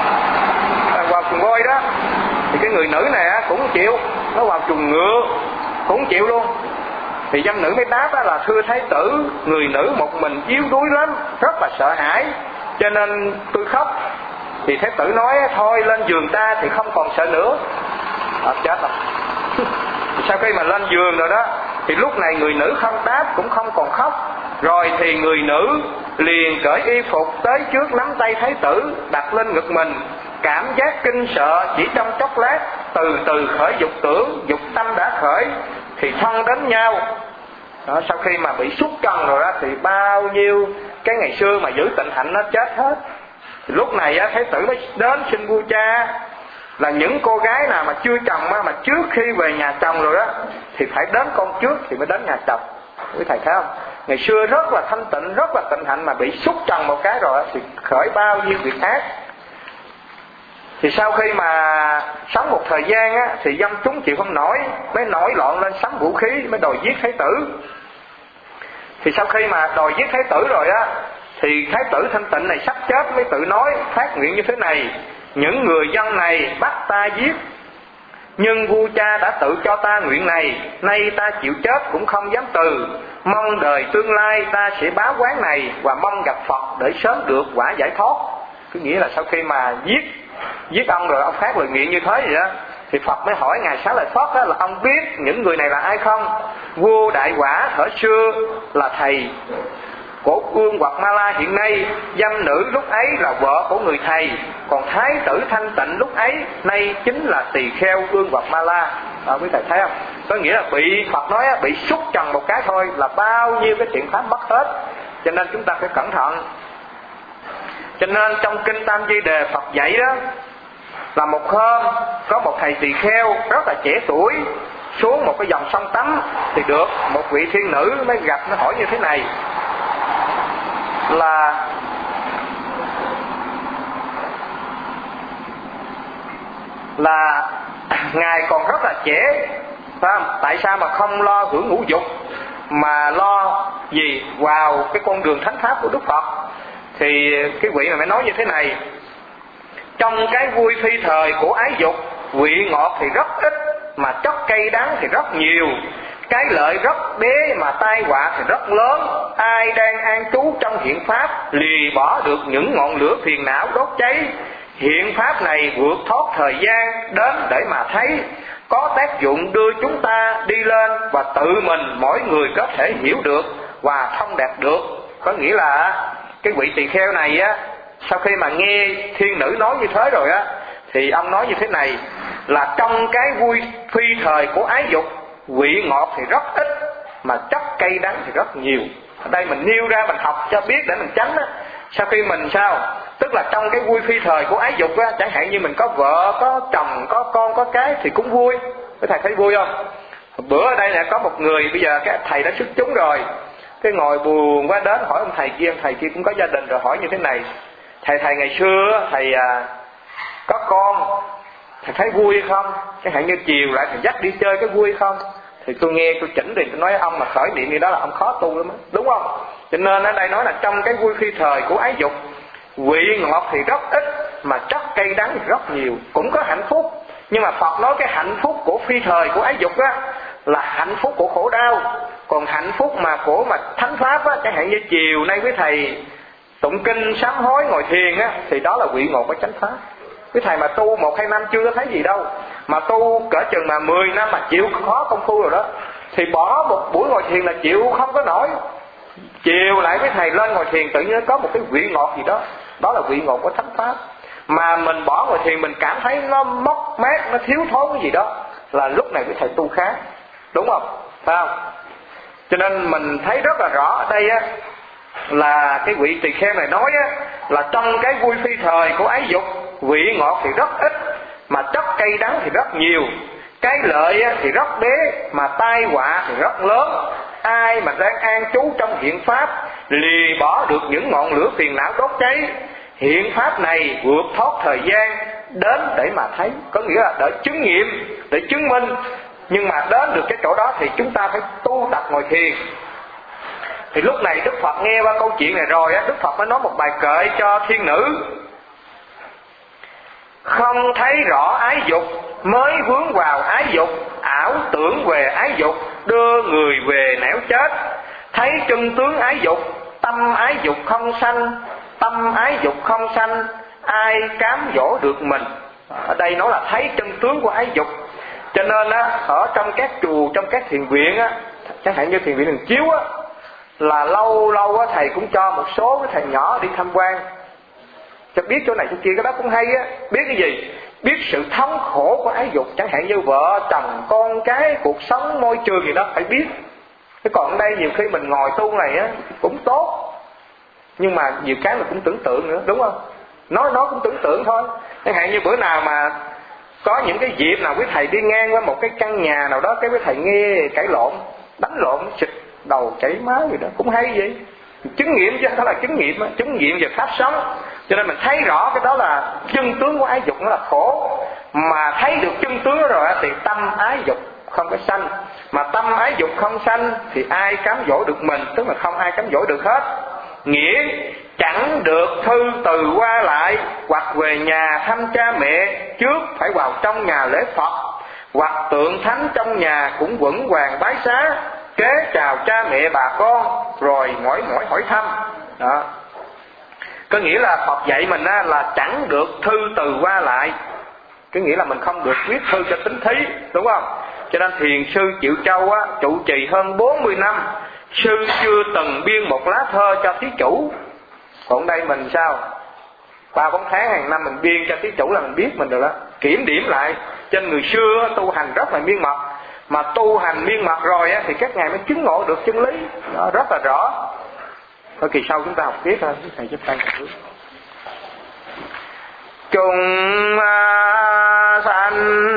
vào chuồng voi đó. Thì cái người nữ này cũng chịu, nó vào chuồng ngựa cũng chịu luôn. Thì dâm nữ mới đáp là thưa thái tử, người nữ một mình yếu đuối lắm, rất là sợ hãi, cho nên tôi khóc. Thì thái tử nói thôi lên giường ta thì không còn sợ nữa. À, chết rồi. Sau khi mà lên giường rồi đó, thì lúc này người nữ không đáp cũng không còn khóc. Rồi thì người nữ liền cởi y phục tới trước nắm tay thái tử đặt lên ngực mình, cảm giác kinh sợ chỉ trong chốc lát, từ từ khởi dục tưởng, dục tâm đã khởi thì thân đến nhau. Đó, sau khi mà bị xúc chân rồi đó thì bao nhiêu cái ngày xưa mà giữ tịnh hạnh nó chết hết. Thì lúc này á, thái tử mới đến xin vua cha là những cô gái nào mà chưa chồng á, mà trước khi về nhà chồng rồi đó thì phải đến con trước thì mới đến nhà chồng. Quý thầy thấy không? Ngày xưa rất là thanh tịnh, rất là tịnh hạnh, mà bị xúc trần một cái rồi thì khởi bao nhiêu việc ác. Thì sau khi mà sống một thời gian á, thì dân chúng chịu không nổi, mới nổi loạn lên sắm vũ khí, mới đòi giết thái tử. Thì sau khi mà đòi giết thái tử rồi á, thì thái tử thanh tịnh này sắp chết mới tự nói, phát nguyện như thế này: những người dân này bắt ta giết, nhưng vua cha đã tự cho ta nguyện này, nay ta chịu chết cũng không dám từ, mong đời tương lai ta sẽ báo quán này và mong gặp Phật để sớm được quả giải thoát. Cứ nghĩa là sau khi mà giết giết ông rồi ông phát lời nguyện như thế vậy đó, thì Phật mới hỏi ngài Xá Lợi Phất đó là ông biết những người này là ai không? Vua Đại Quả thuở xưa là thầy của Ương Quạt Ma La hiện nay, dâm nữ lúc ấy là vợ của người thầy, còn thái tử thanh tịnh lúc ấy nay chính là tỳ kheo Ương Quạt Ma La. À, quý thầy thấy không? Có nghĩa là bị Phật nói bị xúc trần một cái thôi là bao nhiêu cái thiện pháp mất hết. Cho nên chúng ta phải cẩn thận. Cho nên trong kinh Tam Di Đề Phật dạy đó là một hôm có một thầy tỳ kheo rất là trẻ tuổi xuống một cái dòng sông tắm, thì được một vị thiên nữ mới gặp, nó hỏi như thế này là là ngài còn rất là trẻ, phải không? Tại sao mà không lo hưởng ngũ dục mà lo gì vào cái con đường thánh pháp của Đức Phật? Thì cái vị này mới nói như thế này: trong cái vui phi thời của ái dục, vị ngọt thì rất ít mà chất cây đắng thì rất nhiều. Cái lợi rất bé mà tai họa thì rất lớn. Ai đang an trú trong hiện pháp lìa bỏ được những ngọn lửa phiền não đốt cháy. Hiện pháp này vượt thoát thời gian đến để mà thấy, có tác dụng đưa chúng ta đi lên và tự mình mỗi người có thể hiểu được và thông đạt được. Có nghĩa là cái vị tỳ kheo này á, sau khi mà nghe thiên nữ nói như thế rồi á, thì ông nói như thế này là trong cái vui phi thời của ái dục, vị ngọt thì rất ít mà chất cây đắng thì rất nhiều. Ở đây mình nêu ra mình học cho biết để mình tránh á. Sau khi mình sao, tức là trong cái vui phi thời của ái dục á, chẳng hạn như mình có vợ, có chồng, có con, có cái thì cũng vui. Cái thầy thấy vui không? Bữa ở đây là có một người, bây giờ cái thầy đã xuất chúng rồi, cái ngồi buồn quá đến hỏi ông thầy kia, ông thầy kia cũng có gia đình rồi, hỏi như thế này: Thầy thầy ngày xưa thầy à, có con, thầy thấy vui không? Chẳng hạn như chiều lại thầy dắt đi chơi, cái vui không? Thì tôi nghe tôi chỉnh thì tôi nói ông mà khởi niệm như đó là ông khó tu lắm, đúng không? Cho nên ở đây nói là trong cái vui phi thời của ái dục, vị ngọt thì rất ít mà chất cây đắng thì rất nhiều. Cũng có hạnh phúc, nhưng mà Phật nói cái hạnh phúc của phi thời của ái dục á là hạnh phúc của khổ đau. Còn hạnh phúc mà của mà thánh pháp á, chẳng hạn như chiều nay với thầy tụng kinh sám hối ngồi thiền á, thì đó là vị ngọt của chánh pháp. Quý thầy mà tu một hai năm chưa có thấy gì đâu, mà tu cỡ chừng mà mười năm mà chịu khó công phu rồi đó, thì bỏ một buổi ngồi thiền là chịu không có nổi. Chiều lại với thầy lên ngồi thiền tự nhiên có một cái vị ngọt gì đó, đó là vị ngọt của thánh pháp. Mà mình bỏ ngồi thiền mình cảm thấy nó mất mát, nó thiếu thốn cái gì đó, là lúc này với thầy tu khác, đúng không? Phải không? Cho nên mình thấy rất là rõ ở đây á, là cái vị tỳ kheo này nói á, là trong cái vui phi thời của ái dục, vị ngọt thì rất ít mà chất cây đắng thì rất nhiều. Cái lợi á, thì rất bé mà tai họa thì rất lớn. Ai mà đang an trú trong hiện pháp lìa bỏ được những ngọn lửa phiền não đốt cháy. Hiện pháp này vượt thoát thời gian đến để mà thấy, có nghĩa là để chứng nghiệm, để chứng minh. Nhưng mà đến được cái chỗ đó thì chúng ta phải tu tập ngồi thiền. Thì lúc này Đức Phật nghe qua câu chuyện này rồi á, Đức Phật mới nói một bài kệ cho thiên nữ: không thấy rõ ái dục mới vướng vào ái dục, ảo tưởng về ái dục đưa người về nẻo chết. Thấy chân tướng ái dục, tâm ái dục không sanh, tâm ái dục không sanh, ai cám dỗ được mình. Ở đây nói là thấy chân tướng của ái dục. Cho nên á, ở trong các chùa, trong các thiền viện á, chẳng hạn như thiền viện Đường Chiếu á, là lâu lâu á thầy cũng cho một số cái thầy nhỏ đi tham quan, cho biết chỗ này chỗ kia, cái đó cũng hay á. Biết cái gì? Biết sự thống khổ của ái dục, chẳng hạn như vợ chồng con cái, cuộc sống môi trường gì đó phải biết. Cái còn ở đây nhiều khi mình ngồi tu này á cũng tốt, nhưng mà nhiều cái mình cũng tưởng tượng nữa, đúng không? Nói nó cũng tưởng tượng thôi. Chẳng hạn như bữa nào mà có những cái dịp nào quý thầy đi ngang qua một cái căn nhà nào đó, cái quý thầy nghe cãi lộn, đánh lộn, xịt đầu chảy máu gì đó cũng hay vậy. Chứng nghiệm chứ, đó là chứng nghiệm, chứng nghiệm về pháp sống. Cho nên mình thấy rõ cái đó là chân tướng của ái dục, nó là khổ. Mà thấy được chân tướng đó rồi thì tâm ái dục không có sanh. Mà tâm ái dục không sanh thì ai cám dỗ được mình, tức là không ai cám dỗ được hết. Nghĩa chẳng được thư từ qua lại, hoặc về nhà thăm cha mẹ, trước phải vào trong nhà lễ Phật, hoặc tượng thánh trong nhà cũng vững vàng bái xá, kế chào cha mẹ bà con rồi mỏi mỏi hỏi thăm. Đó. Có nghĩa là Phật dạy mình á, là chẳng được thư từ qua lại, cái nghĩa là mình không được viết thư cho tính thí, đúng không? Cho nên thiền sư Triệu Châu á, trụ trì hơn bốn mươi năm, sư chưa từng biên một lá thơ cho thí chủ. Còn đây mình sao? ba bốn tháng hàng năm mình biên cho thí chủ là mình biết mình được đó. Kiểm điểm lại. Trên người xưa tu hành rất là miên mật, mà tu hành miên mật rồi á, thì các ngài mới chứng ngộ được chân lý. Đó, rất là rõ. Thôi kỳ sau chúng ta học tiếp thôi. Thầy giúp tay một chúng sanh